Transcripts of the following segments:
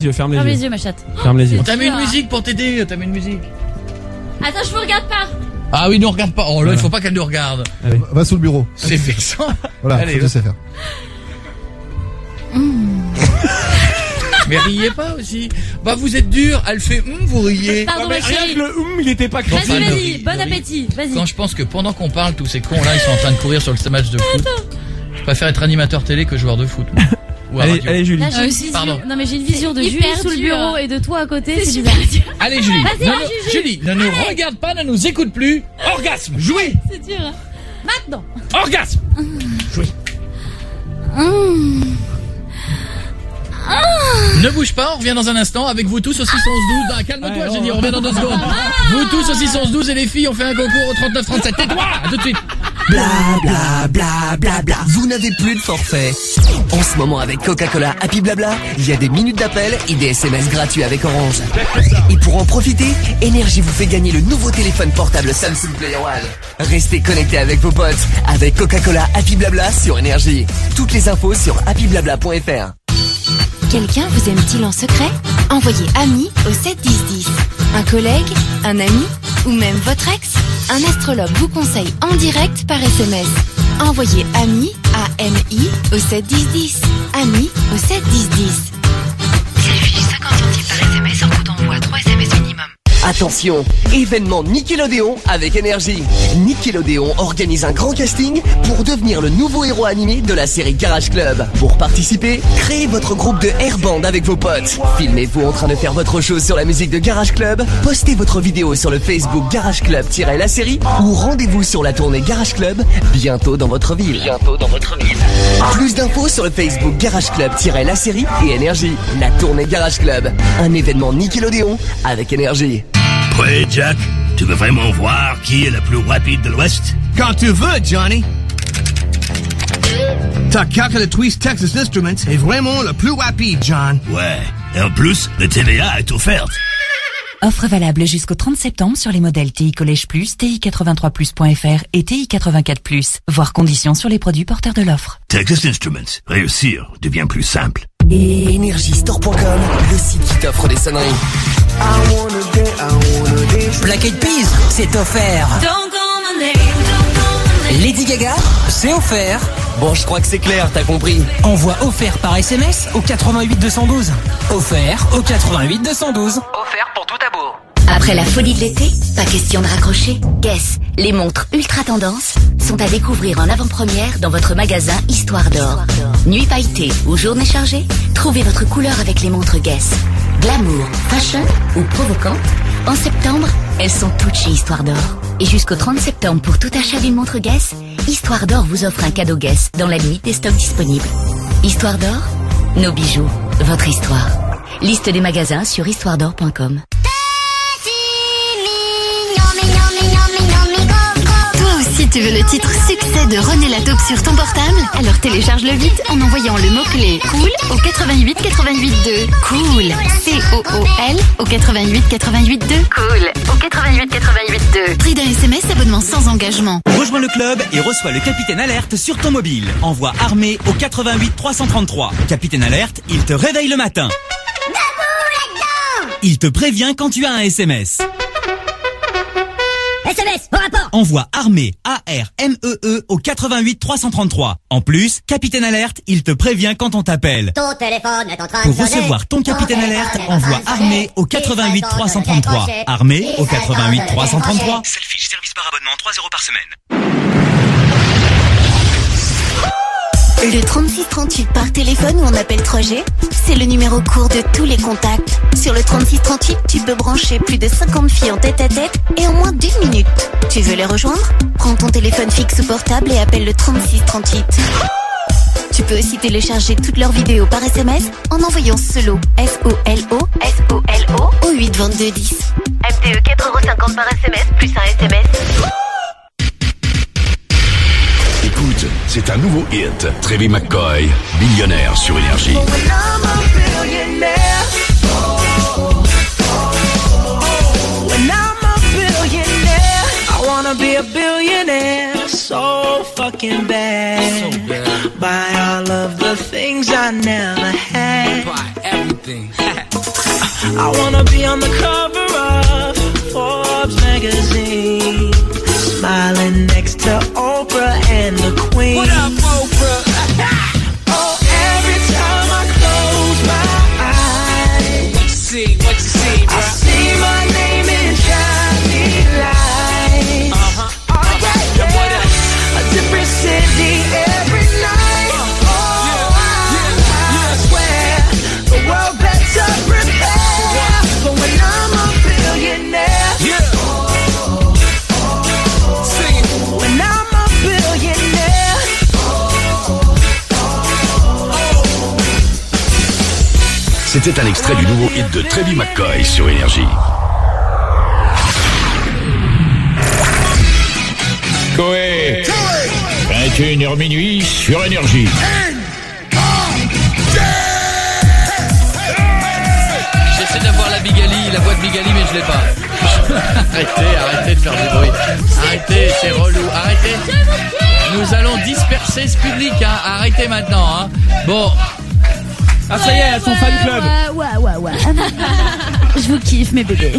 Ferme les yeux, ma chatte. Ferme les yeux. T'as mis une musique pour t'aider, t'as mis une musique. Attends, je vous regarde pas. Ah oui, nous regarde pas. Oh là, il faut pas qu'elle nous regarde. Allez. Va sous le bureau. C'est vexant. Voilà, allez, faut laisser faire. Mais riez pas aussi. Bah vous êtes dur, elle fait vous riez. Pardon, mais ma rien chérie. que le il était pas crédible. Vas-y, Enfin, vas-y, ne bon ris- appétit, vas-y. Quand je pense que pendant qu'on parle, tous ces cons là, ils sont en train de courir sur le match de foot. Je préfère être animateur télé que joueur de foot. Ou à radio. Allez, Julie. Là, j'ai une vision- Pardon. Non mais j'ai une vision de C'est Julie hyper sous le dur. bureau et de toi à côté, c'est super bizarre. dur. Allez Julie, Vas-y, ne va, nous- Julie, ne nous regarde pas, ne nous écoute plus. Orgasme, jouez. C'est dur. Hein. Maintenant. Orgasme. Jouez. Ne bouge pas, on revient dans un instant avec vous tous au 611-12. Ah, calme-toi, j'ai dit, on revient dans 2 secondes. Vous tous au 611-12 et les filles, on fait un concours au 39-37. Tais-toi, à tout de suite. Bla bla bla bla bla. Vous n'avez plus de forfait. En ce moment avec Coca-Cola Happy Blabla, il y a des minutes d'appel et des SMS gratuits avec Orange. Et pour en profiter, Énergie vous fait gagner le nouveau téléphone portable Samsung Player One. Restez connectés avec vos potes avec Coca-Cola Happy Blabla sur Énergie. Toutes les infos sur happyblabla.fr. Quelqu'un vous aime-t-il en secret? Envoyez ami au 7 10 10. Un collègue, un ami ou même votre ex? Un astrologue vous conseille en direct par SMS. Envoyez ami A-M-I au 7 10 10. Ami au 7 10 10. S'affiche 50 centimes par SMS en coût d'envoi 3 SMS minimum. Attention, événement Nickelodeon avec Énergie. Nickelodeon organise un grand casting pour devenir le nouveau héros animé de la série Garage Club. Pour participer, créez votre groupe de airband avec vos potes. Filmez-vous en train de faire votre chose sur la musique de Garage Club. Postez votre vidéo sur le Facebook Garage Club-la série ou rendez-vous sur la tournée Garage Club bientôt dans votre ville. Plus d'infos sur le Facebook Garage Club-la série et Énergie. La tournée Garage Club. Un événement Nickelodeon avec Énergie. Prêt, Jack? Tu veux vraiment voir qui est le plus rapide de l'Ouest? Quand tu veux, Johnny. Ta carte de Twist Texas Instruments est vraiment le plus rapide, John. Ouais. Et en plus, le TVA est offerte. Offre valable jusqu'au 30 septembre sur les modèles TI Collège Plus, TI 83plus.fr et TI 84+. Voir conditions sur les produits porteurs de l'offre. Texas Instruments. Réussir devient plus simple. Et EnergieStore.com, le site qui t'offre des sonneries. Black Eyed Peas, c'est offert. Lady Gaga, c'est offert. Bon, je crois que c'est clair, t'as compris. Envoie offert par SMS au 88 212. Offert au 88 212. Offert pour tout à bout. Après la folie de l'été, pas question de raccrocher. Guess, les montres ultra tendance sont à découvrir en avant-première dans votre magasin Histoire d'Or. Nuit pailletée ou journée chargée, trouvez votre couleur avec les montres Guess. Glamour, fashion ou provocante, en septembre, elles sont toutes chez Histoire d'Or. Et jusqu'au 30 septembre, pour tout achat d'une montre Guess, Histoire d'Or vous offre un cadeau Guess dans la limite des stocks disponibles. Histoire d'Or, nos bijoux, votre histoire. Liste des magasins sur histoiredor.com. Si tu veux le titre succès de René Lataupe sur ton portable, alors télécharge-le vite en envoyant le mot-clé cool au 88 88 2. Cool, C-O-O-L au 88 88 2. Cool, au 88 88 2. Prix d'un SMS, abonnement sans engagement. Rejoins le club et reçois le Capitaine Alerte sur ton mobile. Envoie armé au 88 333. Capitaine Alerte, il te réveille le matin. Il te prévient quand tu as un SMS. SMS, au rapport. Envoie armé, A-R-M-E-E au 88 333. En plus, Capitaine Alerte, il te prévient quand on t'appelle. Ton téléphone est en train Pour de sonner. recevoir ton Capitaine Alerte, envoie armé au 88 333. Armé au 88 333. Selfie, service par abonnement, 3 € par semaine. Le 3638 par téléphone ou en appel 3G, c'est le numéro court de tous les contacts. Sur le 3638, tu peux brancher plus de 50 filles en tête-à-tête et en moins d'1 minute. Tu veux les rejoindre? Prends ton téléphone fixe ou portable et appelle le 3638. Tu peux aussi télécharger toutes leurs vidéos par SMS en envoyant SOLO, S-O-L-O, S-O-L-O, au 8 22 10. MTE 4,50 € par SMS, plus un SMS. Écoute, c'est un nouveau hit. Trevi McCoy, millionnaire sur Énergie. I wanna be a billionaire so fucking bad. Buy all of the things I never had. Buy everything. I wanna be on the cover of Forbes magazine, smiling next to Oprah and the Queen. What up, Oprah? Oh, every time I close my eyes, see what you see, bro. I see my name in shining lights. Oh yeah, yeah. A different city every night. I swear the world better prepare for when I'm a billionaire. Sing it. When I'm a billionaire. C'était un extrait du nouveau hit de Trevi McCoy sur Énergie. Coé 21h minuit sur Énergie. J'essaie d'avoir la voix de Bigali, mais je l'ai pas. Arrêtez de faire du bruit. Arrêtez, c'est relou. Arrêtez. Nous allons disperser ce public, hein. Arrêtez maintenant, hein. Bon. Ah ça y est, son fan club. Ouais. Je vous kiffe, mes bébés.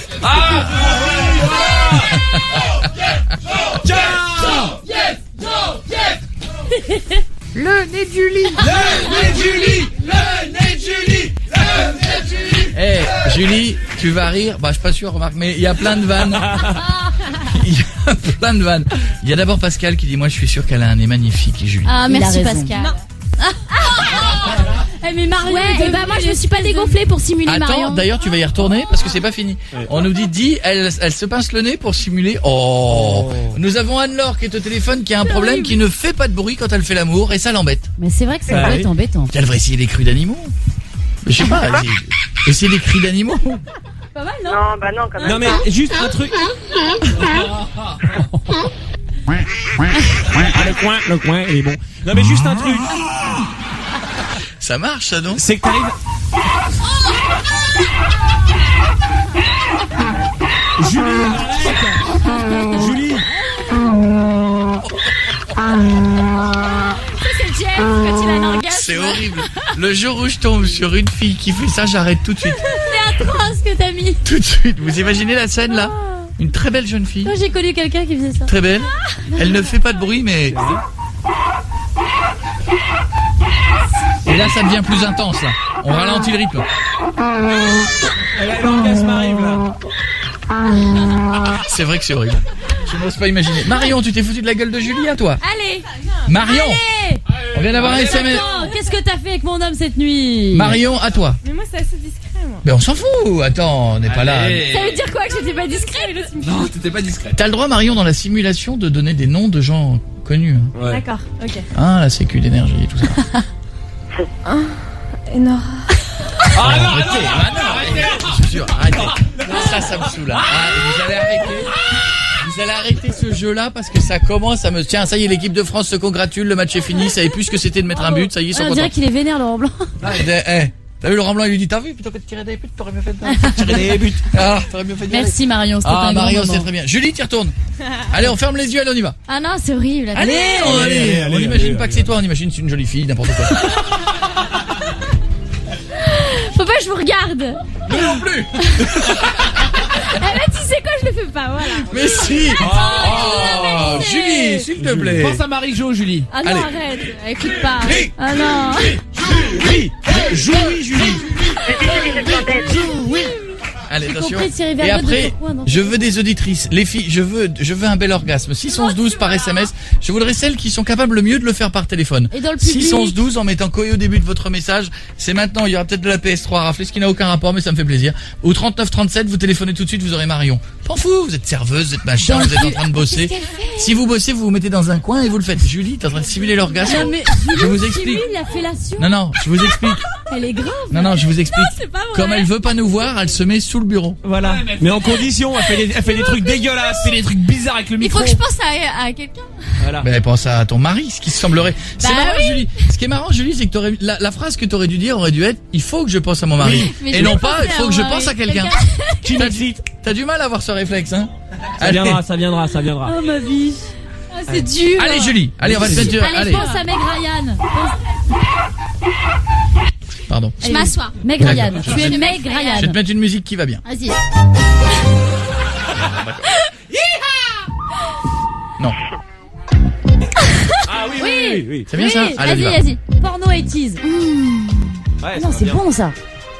Le nez de Julie. Eh, Julie, tu vas rire. Bah, je suis pas sûr, remarque, mais il y a plein de vannes. Il y a d'abord Pascal qui dit, moi, je suis sûr qu'elle a un nez magnifique, Julie. Ah, merci Pascal. Non. Mais Marion, moi je me suis pas dégonflée pour simuler Marion. Attends, d'ailleurs tu vas y retourner parce que c'est pas fini. On nous dit elle se pince le nez pour simuler. Nous avons Anne-Laure qui est au téléphone qui a un problème qui ne fait pas de bruit quand elle fait l'amour et ça l'embête. Mais c'est vrai que ça doit être embêtant. Elle devrait essayer les cris d'animaux. Je sais pas, essayer les cris d'animaux. Pas mal, non? Non, bah non, quand même. Non mais juste un truc. Le coin, il est bon. Non mais juste un truc. Ça marche, ça, non? C'est que t'arrives... Julie. C'est Jeff quand il a un orgasme. C'est horrible. Le jour où je tombe sur une fille qui fait ça, j'arrête tout de suite. C'est atroce ce que t'as mis. Tout de suite. Vous imaginez la scène, là? Une très belle jeune fille. Moi, j'ai connu quelqu'un qui faisait ça. Très belle. Elle ne fait pas de bruit, mais... Et là, ça devient plus intense, là. On ralentit le rythme. L'orgasme arrive, là. C'est vrai que c'est horrible. Je n'ose pas imaginer. Marion, tu t'es foutu de la gueule de Julie, à toi? Allez. Marion. Allez. On vient d'avoir un SMS. Qu'est-ce que t'as fait avec mon homme cette nuit? Marion, à toi. Mais moi, c'est assez discret, moi. Mais on s'en fout. Attends, on n'est pas là. Ça veut dire quoi que j'étais pas discret? Non, t'étais pas discret. T'as le droit, Marion, dans la simulation, de donner des noms de gens connus. Ouais. D'accord, ok. Ah, la sécu d'énergie et tout ça. Et Nora. Arrêtez. Je suis sûr, arrêtez. Ça me saoule. Vous allez arrêter ce jeu-là parce que ça commence à me... Tiens, ça y est, l'équipe de France se congratule, le match est fini, ça savait plus ce que c'était de mettre un but, ça y est, ils sont contents. On dirait qu'il est vénère, Laurent Blanc. T'as vu Laurent Blanc, il lui dit, t'as vu, plutôt que de tirer des buts, t'aurais mieux fait de tirer des buts. T'aurais mieux fait de Merci Marion, c'était un Marion, grand c'est très bien. Julie, t'y retournes. Allez, on ferme les yeux, allez, on y va. Ah non, c'est horrible. Allez. On n'imagine pas que c'est toi, on imagine c'est une jolie fille, n'importe quoi. Faut pas que je vous regarde. Nous non plus. Tu sais quoi, je le fais pas, voilà. Mais si. Julie, s'il te plaît. Pense à Marie-Jo, Julie. Ah non, arrête. Écoute pas. Ah non. Julie. Allez, attention. Et après, je veux des auditrices. Les filles, je veux un bel orgasme. 611-12 par SMS. Je voudrais celles qui sont capables le mieux de le faire par téléphone. Et dans le public. 611-12 en mettant Koé au début de votre message. C'est maintenant, il y aura peut-être de la PS3 à rafler, ce qui n'a aucun rapport, mais ça me fait plaisir. Ou 3937, vous téléphonez tout de suite, vous aurez Marion. T'en fous, vous êtes serveuse, vous êtes machin, vous êtes en train de bosser. Si vous bossez, vous vous mettez dans un coin et vous le faites. Julie, t'es en train de simuler l'orgasme. Non, mais je vous explique. La fellation. Non, je vous explique. Elle est grave. Non, je vous explique. C'est pas vrai. Comme elle veut pas nous voir, elle se met sous le bureau. Voilà. Mais en condition, elle fait des trucs dégueulasses, elle fait des trucs bizarres avec le micro. Il faut que je pense à quelqu'un. Voilà. Mais pense à ton mari, ce qui semblerait. C'est marrant, oui. Julie. Ce qui est marrant, Julie, c'est que t'aurais la phrase que t'aurais dû dire aurait dû être il faut que je pense à mon mari. Oui. Et non pas il faut que je pense à quelqu'un. Qui m'excite. T'as du mal à avoir ce réflexe, hein? Ça viendra. Oh ma vie. Ah, c'est dur. Allez Julie, allez on va te mettre. Allez, pense à Meg Ryan. Pardon. Je m'assois. Meg Ryan. Tu es Meg Je vais Ryan. te mettre une musique qui va bien. Vas-y. Non. Ah oui. C'est bien ça. Allez, Vas-y. Porno 80s. Ouais, Non, c'est bon ça.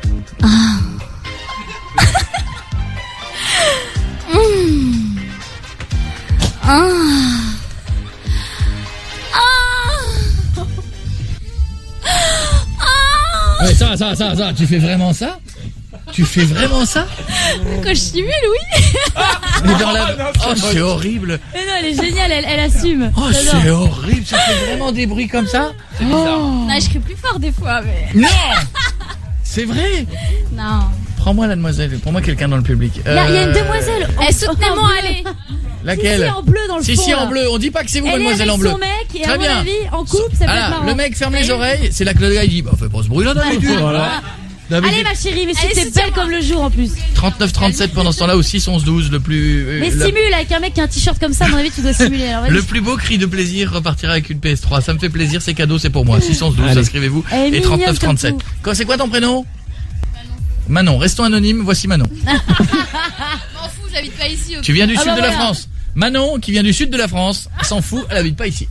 Ouais, ça. Tu fais vraiment ça? Quand je stimule, oui. Mais dans la... Oh, c'est horrible. Mais non, elle est géniale, elle assume. Oh, J'adore. c'est horrible. Ça fait vraiment des bruits comme ça? C'est bizarre. Non, je crie plus fort des fois, mais... Non. C'est vrai. Non. Prends-moi la demoiselle. Prends-moi quelqu'un dans le public. Il y a une demoiselle. Soutenez-moi, allez. Laquelle? Si, en bleu dans le fond. Si, en bleu. On dit pas que c'est vous, mademoiselle en bleu. Elle est avec son mec et Très à mon bien. avis, en couple, ça peut être marrant. Le mec ferme les oreilles. C'est là que le gars il dit, bah fais pas ce bruit là d'habitude. Voilà. Allez ma chérie, mais si t'es belle comme le jour en plus. 39-37 pendant ce temps-là ou 6-11-12 le plus... Mais simule avec un mec qui a un t-shirt comme ça, à mon avis tu dois simuler. Alors, le plus beau cri de plaisir repartira avec une PS3. Ça me fait plaisir, c'est cadeau, c'est pour moi. 6-11-12, inscrivez-vous. Et 39-37. C'est quoi ton prénom? Manon, restons anonymes, voici Manon. M'en fous, j'habite pas ici. Tu viens du sud de la France. Manon, qui vient du sud de la France, s'en fout, elle habite pas ici.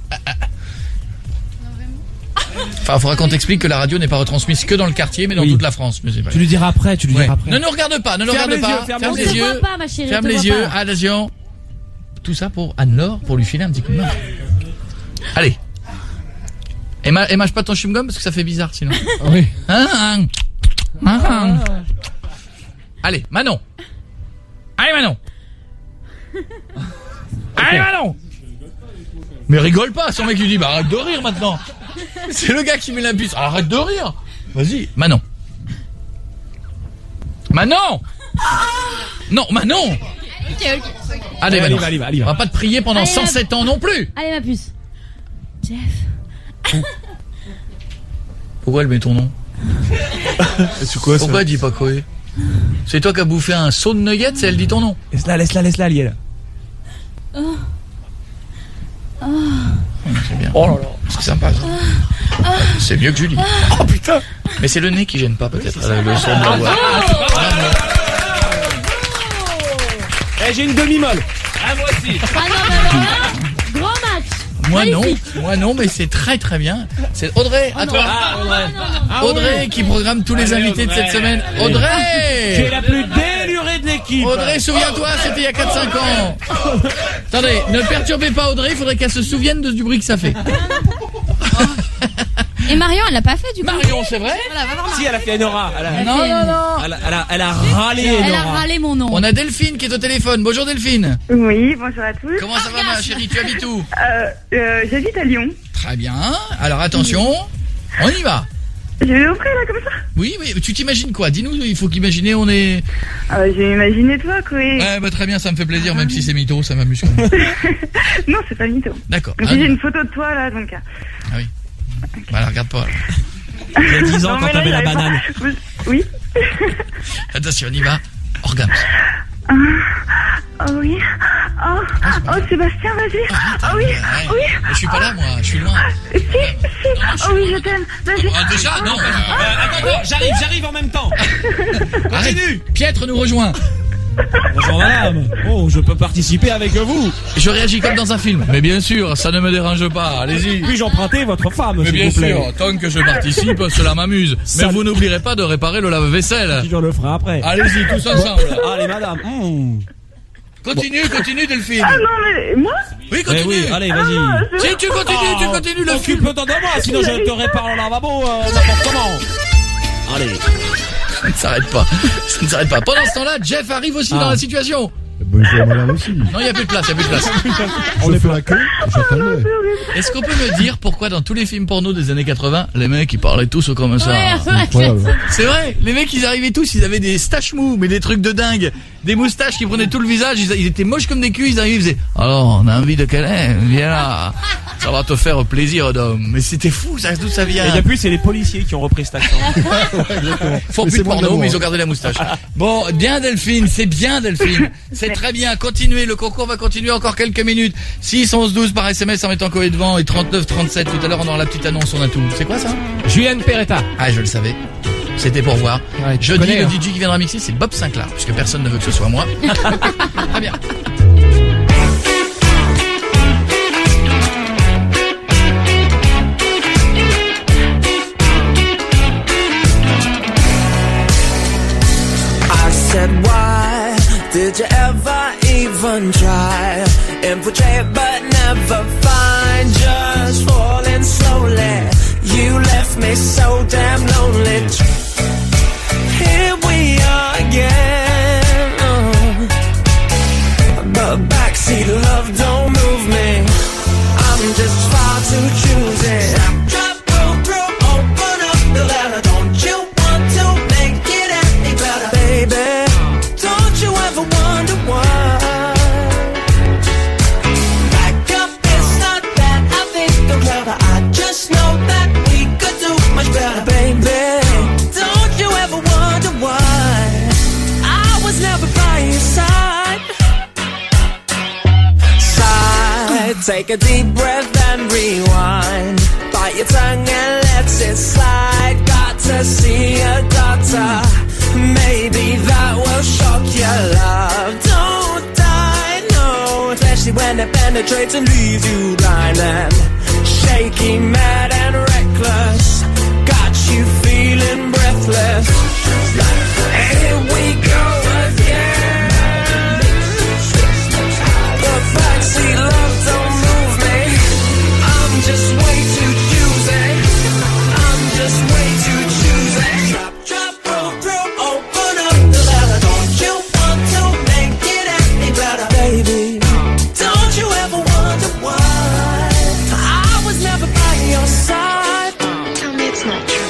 Enfin, faudra qu'on t'explique que la radio n'est pas retransmise que dans le quartier, mais dans toute la France. Mais c'est pas... Tu lui diras après, Ne nous regarde pas, Ferme les yeux. Pas, ma chérie, Ferme les yeux, attention. Tout ça pour Anne-Laure, pour lui filer un petit coup de main. Allez. Et mâche pas ton chewing-gum parce que ça fait bizarre sinon. Oui. Allez, Manon. Allez, Manon. Mais rigole pas, son mec lui dit, bah arrête de rire maintenant. C'est le gars qui met la puce. Arrête de rire. Vas-y, Manon. Non, Manon. Ok. Allez, Manon. Allez. On va pas te prier pendant Allez, 107 ans non plus. Allez ma puce. Jeff. Pourquoi elle met ton nom? C'est quoi ça? Pourquoi elle dit pas Koé? C'est toi qui as bouffé un saut de nuggets et elle dit ton nom. Laisse-la, Liel. C'est bien. Oh là là, c'est sympa ça. C'est mieux que Julie. Oh putain. Mais c'est le nez qui gêne pas peut-être. Le son de la voix. J'ai une demi-molle. Moi aussi. Grand match. Moi non, mais c'est très très bien. C'est Audrey, à toi. Audrey qui programme tous les invités de cette semaine. Audrey Tu es la plus délurée de l'équipe. Audrey, souviens-toi, c'était il y a 4-5 ans. Attendez, ne perturbez pas Audrey, il faudrait qu'elle se souvienne du bruit que ça fait. Et Marion, elle l'a pas fait du coup. Marion, c'est vrai? Si, elle a fait Enora. Non. Elle a râlé Enora. Elle a râlé mon nom. On a Delphine qui est au téléphone. Bonjour Delphine. Oui, bonjour à tous. Comment ça va ma chérie? Tu habites où? J'habite à Lyon. Très bien. Alors attention, on y va. Je vais offrir là comme ça. Oui, tu t'imagines quoi? Dis-nous, il faut qu'imaginer on est... J'ai imaginé toi, quoi. Ouais, bah très bien, ça me fait plaisir, même si c'est mytho, ça m'amuse quand même. Non, c'est pas mytho. D'accord. J'ai une photo de toi là, donc... Ah oui. Bah alors, regarde pas. Il y a 10 ans quand t'avais la banane. Oui. Attention, on y va. Orgasme. Oh oui. Oh Sébastien, vas-y. Oh oui. Je suis pas là, moi, je suis loin. Si. Oh oui, je t'aime. Vas-y. Déjà, non. Attends, j'arrive en même temps. Continue. Pietre nous rejoint. Bonjour madame. Oh, je peux participer avec vous. Je réagis comme dans un film. Mais bien sûr, ça ne me dérange pas. Allez-y. Puis-je emprunter votre femme, mais s'il bien vous plaît? sûr, tant que je participe, cela m'amuse. Mais vous n'oublierez pas de réparer le lave-vaisselle. Je le ferai après. Allez-y, tous ensemble. Allez madame. Continue Delphine. Ah non, mais moi? Oui, continue. Oui, allez, vas-y. Si tu continues le film. Occupe-toi de moi, sinon je te répare le lavabo n'importe comment. Allez. Ça ne s'arrête pas. Pendant ce temps-là, Jeff arrive aussi dans la situation. Bonjour madame aussi. Non, il n'y a plus de place. On est fait la queue, j'attendais. Est-ce qu'on peut me dire pourquoi dans tous les films porno des années 80, les mecs ils parlaient tous comme ça? C'est vrai, les mecs ils arrivaient tous, ils avaient des staches mous, mais des trucs de dingue, des moustaches qui prenaient tout le visage, ils étaient moches comme des culs, ils arrivaient, ils faisaient alors on a envie de câlin, viens là, ça va te faire plaisir d'homme. Mais c'était fou, ça, d'où ça vient? Et depuis c'est les policiers qui ont repris cet accent. Ils font plus de porno, mais ils ont gardé la moustache. Bon, bien Delphine, c'est bien Delphine, c'est très Très bien, continuez, le concours va continuer encore quelques minutes. 6 11 12 par SMS en mettant Coé devant et 39 37. Tout à l'heure on aura la petite annonce, on a tout. C'est quoi ça? Julien Peretta. Ah, je le savais. C'était pour voir. Ouais, Jeudi, connais, le hein. DJ qui viendra mixer, c'est Bob Sinclair, puisque personne ne veut que ce soit moi. Très bien. I said, why did you ever even try? Infiltrate but never find. Just falling slowly. You left me so damn lonely. Here we are again. But backseat love don't move me. I'm just far too choosy. Drop, roll, open up the letter. Don't you want to make it any better, baby? Don't you ever wonder why? Back up, it's not that I think I'm clever. I just know that we could do much better, baby. Don't you ever wonder why I was never by your side? Take a deep breath and rewind. Bite your tongue and let it slide. Got to see a doctor. Maybe that will shock your love. Don't die, no. Especially when it penetrates and leaves you blind and shaky, mad and reckless. Got you feeling breathless. Here we go again. The backseat love don't move me. I'm just way too choosy. I'm just way too choosy. Drop, roll, open up the letter. Don't you want to make it any better, baby? Don't you ever wonder why I was never by your side? Tell me it's not true.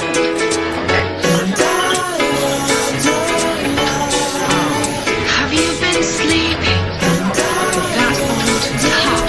Have you been sleeping? That old top.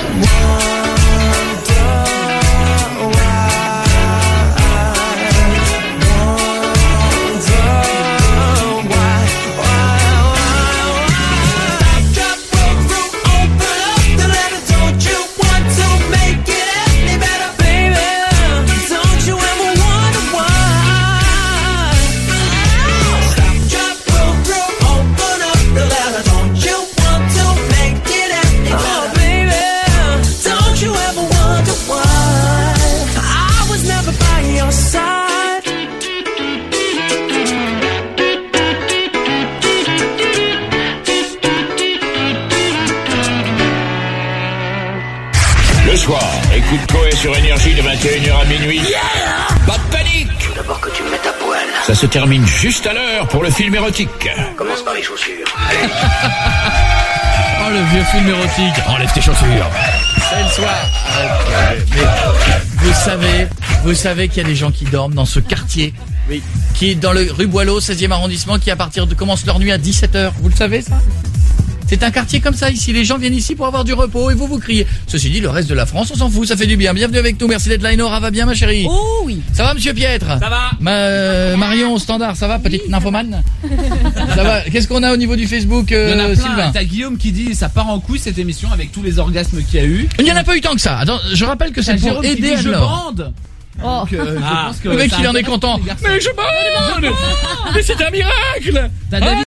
Le soir, écoute Coé sur Énergie de 21h à minuit. Pas de panique. Faut d'abord que tu me mettes à poil. Ça se termine juste à l'heure pour le film érotique. Commence par les chaussures. Oh, le vieux film érotique. Enlève tes chaussures. C'est le soir. Mais vous savez qu'il y a des gens qui dorment dans ce quartier. Oui. Qui est dans le rue Boileau, 16e arrondissement, qui à partir de commence leur nuit à 17h. Vous le savez, ça? C'est un quartier comme ça ici, les gens viennent ici pour avoir du repos et vous criez. Ceci dit, le reste de la France, on s'en fout, ça fait du bien. Bienvenue avec nous, merci d'être là. Nora va bien ma chérie? Oh oui. Ça va monsieur Pietre? Ça va. Marion au standard, ça va? Petite nymphomane? Ça va? Qu'est-ce qu'on a au niveau du Facebook, Il y en a plein. Sylvain? T'as Guillaume qui dit ça part en couille cette émission avec tous les orgasmes qu'il y a eu. Il n'y en a pas eu tant que ça. Attends, je rappelle que c'est pour Jérôme qui aider dit, je Anne-Laure. bande. Oh. Donc, je pense que Le mec ça il en est intéresse content. les garçons. Mais je bande! Mais c'est un miracle! T'as David